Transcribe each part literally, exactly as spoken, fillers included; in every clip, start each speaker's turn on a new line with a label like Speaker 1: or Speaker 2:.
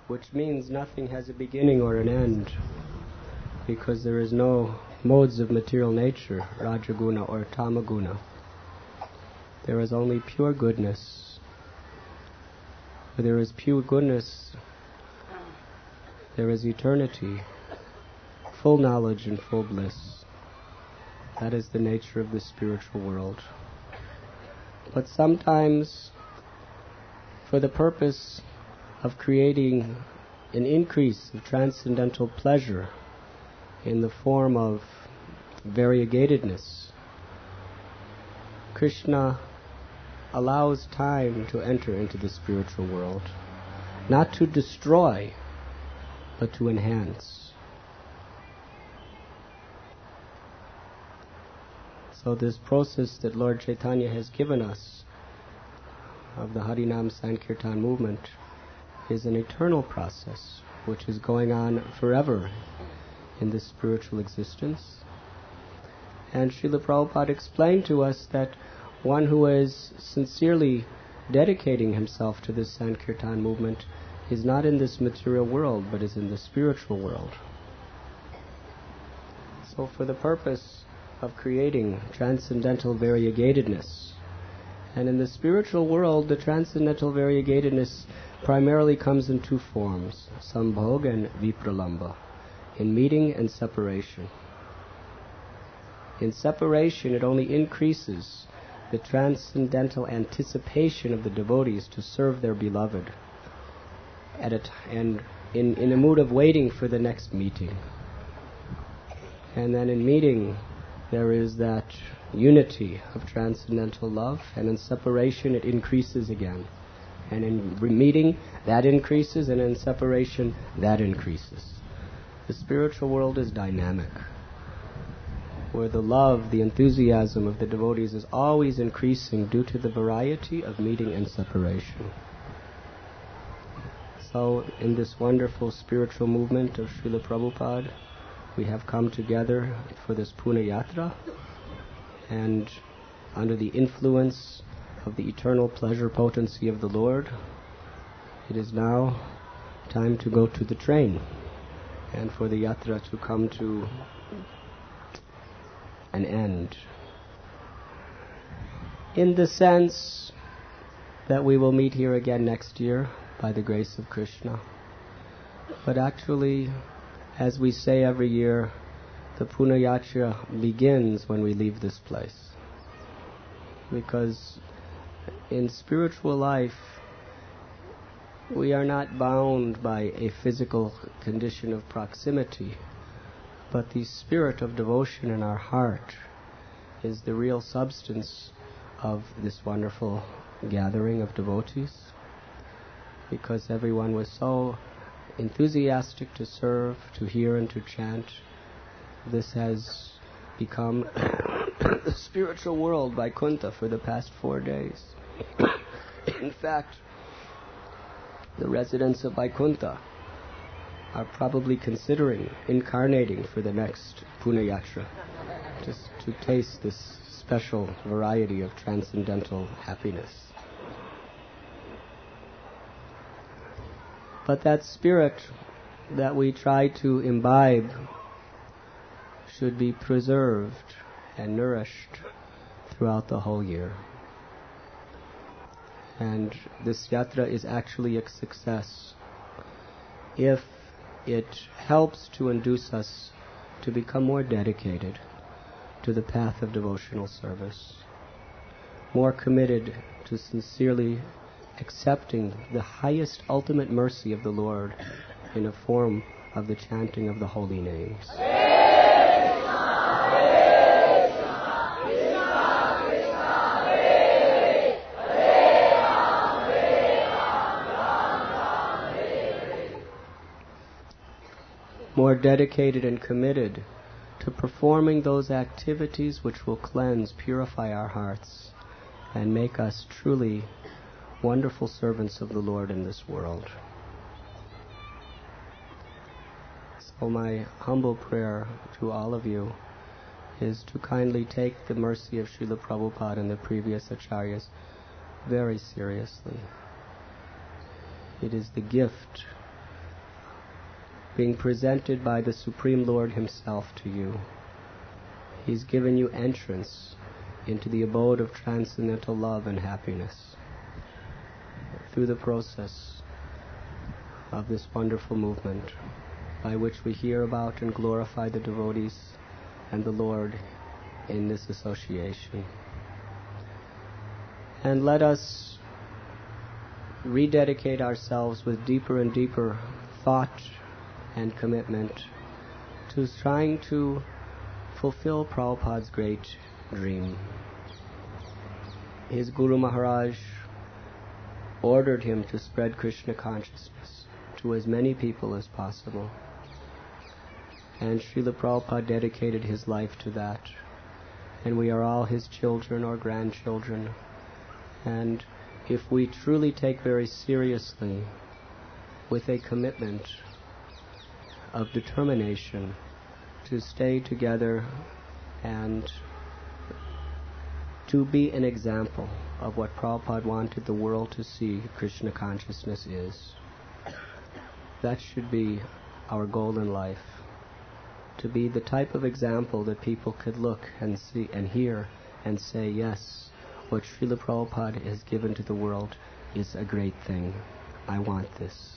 Speaker 1: which means nothing has a beginning or an end, because there is no modes of material nature, Rajaguna or Tamaguna. There is only pure goodness. Where there is pure goodness, there is eternity, full knowledge and full bliss. That is the nature of the spiritual world. But sometimes, for the purpose of creating an increase of transcendental pleasure in the form of variegatedness, Krishna allows time to enter into the spiritual world, not to destroy, but to enhance. So this process that Lord Chaitanya has given us of the Harinam Sankirtan movement is an eternal process which is going on forever in this spiritual existence. And Srila Prabhupada explained to us that one who is sincerely dedicating himself to this Sankirtan movement is not in this material world, but is in the spiritual world. So for the purpose of creating transcendental variegatedness, and in the spiritual world, the transcendental variegatedness primarily comes in two forms, Sambhog and Vipralamba, in meeting and separation. In separation, it only increases the transcendental anticipation of the devotees to serve their beloved, at a t- and in, in a mood of waiting for the next meeting. And then in meeting, there is that unity of transcendental love, and in separation it increases again. And in re- meeting, that increases, and in separation, that increases. The spiritual world is dynamic, where the love, the enthusiasm of the devotees is always increasing due to the variety of meeting and separation. So, in this wonderful spiritual movement of Srila Prabhupada, we have come together for this Puna Yatra, and under the influence of the eternal pleasure potency of the Lord, it is now time to go to the train and for the Yatra to come to an end. In the sense that we will meet here again next year by the grace of Krishna. But actually, as we say every year, the Puna Yatra begins when we leave this place. Because in spiritual life, we are not bound by a physical condition of proximity, but the spirit of devotion in our heart is the real substance of this wonderful gathering of devotees. Because everyone was so enthusiastic to serve, to hear and to chant, this has become the spiritual world, Vaikuntha, for the past four days. In fact, the residents of Vaikuntha are probably considering incarnating for the next Puna Yatra, just to taste this special variety of transcendental happiness. But that spirit that we try to imbibe should be preserved and nourished throughout the whole year. And this yatra is actually a success if it helps to induce us to become more dedicated to the path of devotional service, more committed to sincerely accepting the highest ultimate mercy of the Lord in a form of the chanting of the holy names. More dedicated and committed to performing those activities which will cleanse, purify our hearts, and make us truly wonderful servants of the Lord in this world. So my humble prayer to all of you is to kindly take the mercy of Srila Prabhupada and the previous acharyas very seriously. It is the gift being presented by the Supreme Lord Himself to you. He's given you entrance into the abode of transcendental love and happiness through the process of this wonderful movement by which we hear about and glorify the devotees and the Lord in this association. And let us rededicate ourselves with deeper and deeper thought and commitment to trying to fulfill Prabhupada's great dream. His Guru Maharaj ordered him to spread Krishna consciousness to as many people as possible. And Srila Prabhupada dedicated his life to that. And we are all his children or grandchildren. And if we truly take very seriously, with a commitment of determination to stay together and to be an example of what Prabhupada wanted the world to see Krishna consciousness is. That should be our goal in life. To be the type of example that people could look and see and hear and say, yes, what Srila Prabhupada has given to the world is a great thing. I want this.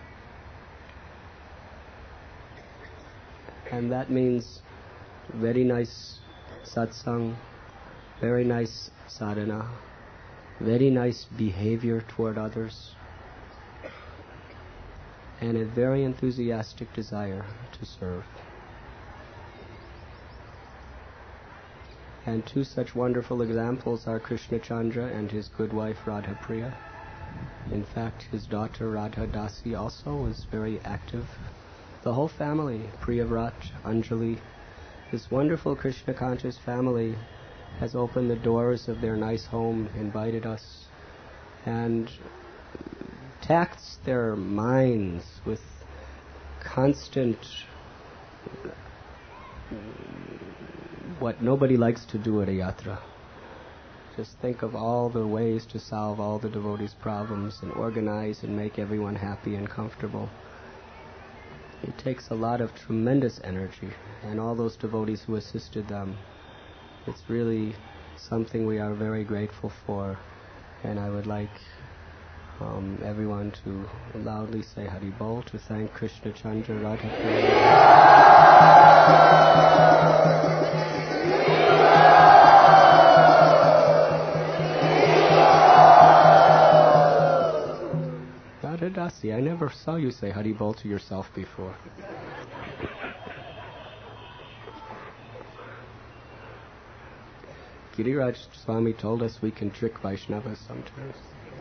Speaker 1: And that means very nice satsang, very nice sadhana, very nice behavior toward others, and a very enthusiastic desire to serve. And two such wonderful examples are Krishna Chandra and his good wife Radha Priya. In fact, his daughter Radha Dasi also was very active. The whole family, Priyavrat, Anjali, this wonderful Krishna conscious family has opened the doors of their nice home, invited us, and taxed their minds with constant what nobody likes to do at a yatra. Just think of all the ways to solve all the devotees' problems and organize and make everyone happy and comfortable. It takes a lot of tremendous energy, and all those devotees who assisted them, it's really something we are very grateful for. And I would like um, everyone to loudly say Hari Bol to thank Krishna Chandra Radha Radha Dasi, I never saw you say Hari Bol to yourself before. Giriraj Swami told us we can trick Vaishnavas sometimes.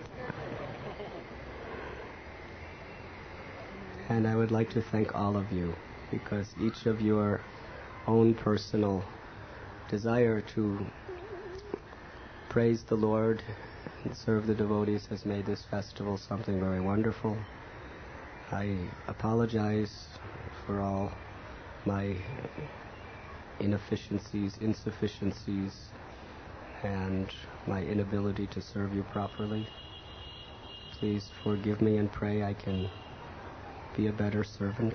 Speaker 1: And I would like to thank all of you, because each of your own personal desire to praise the Lord and serve the devotees has made this festival something very wonderful. I apologize for all my inefficiencies, insufficiencies, and my inability to serve you properly. Please forgive me and pray I can be a better servant.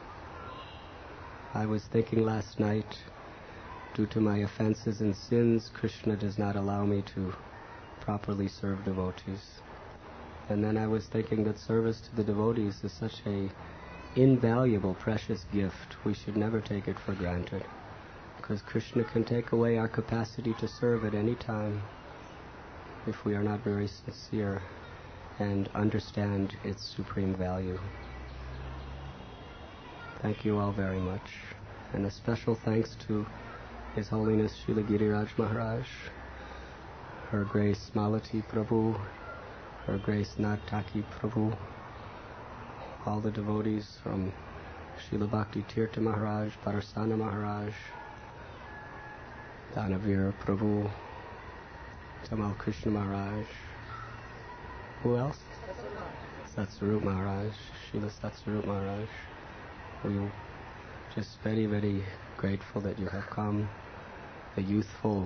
Speaker 1: I was thinking last night, due to my offenses and sins, Krishna does not allow me to properly serve devotees. And then I was thinking that service to the devotees is such a invaluable, precious gift. We should never take it for granted, because Krishna can take away our capacity to serve at any time if we are not very sincere and understand its supreme value. Thank you all very much. And a special thanks to His Holiness Srila Giriraj Maharaj, Her Grace Malati Prabhu, Her Grace Nataki Prabhu, all the devotees from Srila Bhakti Tirtha Maharaj, Parasana Maharaj, Dhanavir Prabhu, Tamal Krishna Maharaj. Who else? Satsarup Maharaj, Srila Satsarup Maharaj. We are just very, very grateful that you have come. The youthful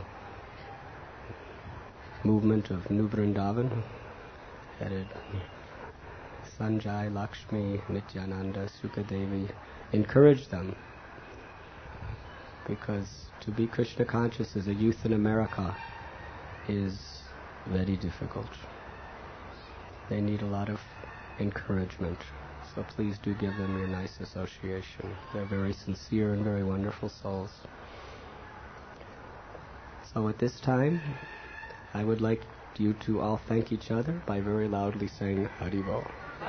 Speaker 1: movement of New Vrindavan, headed Sanjay, Lakshmi, Nityananda, Sukadevi, encourage them, because to be Krishna conscious as a youth in America is very difficult. They need a lot of encouragement. So please do give them your nice association. They're very sincere and very wonderful souls. So at this time, I would like you to all thank each other by very loudly saying Haribol.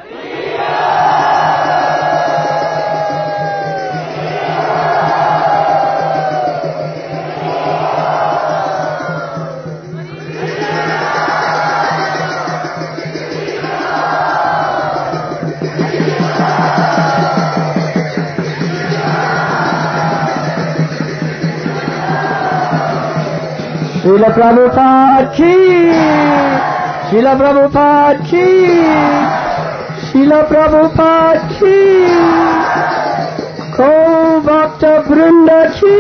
Speaker 1: Srila Prabhupada ki, Srila Prabhupada ki, Srila Prabhupada ki, Ko Bhakta Vrinda ki.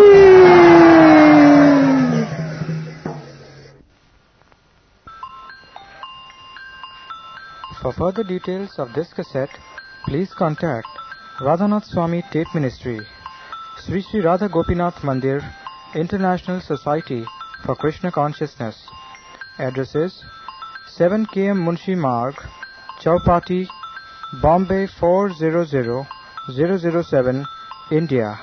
Speaker 2: For further details of this cassette, please contact Radhanath Swami Tape Ministry, Sri Sri Radha Gopinath Mandir, International Society for Krishna Consciousness. Address is seven K M Munshi Marg, Chowpatty, Bombay four zero zero zero zero seven, India.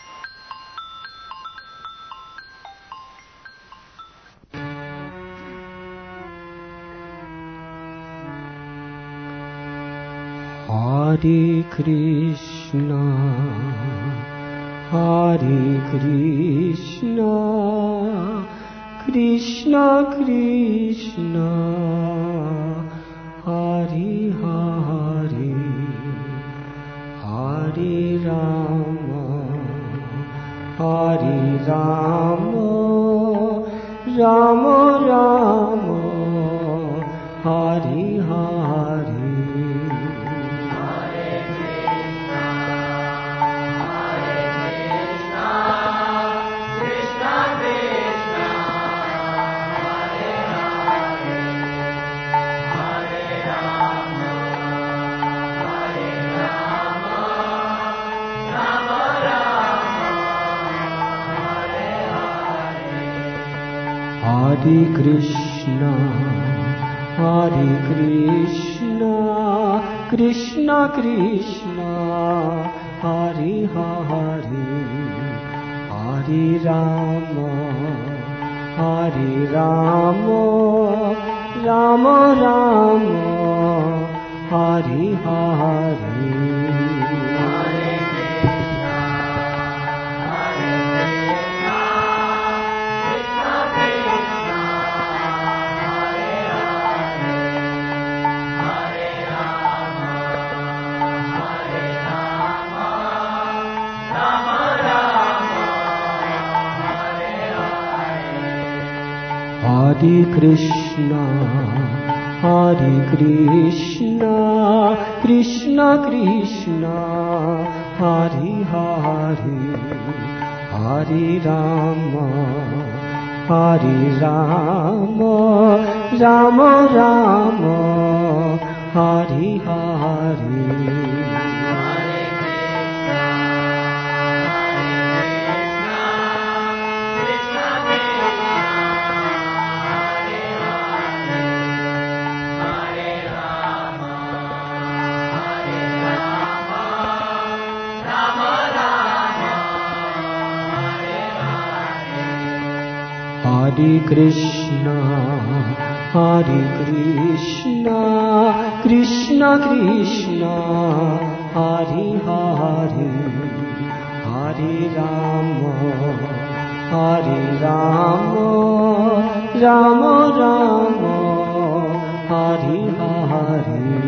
Speaker 1: Hare Krishna, Hare Krishna, Krishna Krishna, Hare Hare, Hare Rama, Hare Rama, Rama Rama, Hare Hare. Hare Krishna, Hare Krishna, Krishna Krishna, Hare Hare, Hare Rama, Hare Rama, Rama Rama, Hare Hare. Hare Krishna, Hare Krishna, Krishna Krishna, Hare Hare, Hare Rama, Hare Rama, Rama Rama, Hare Hare. Hare Krishna, Hare Krishna, Krishna Krishna, Hare Hare, Hare Rama, Hare Rama, Rama Rama, Hare Hare.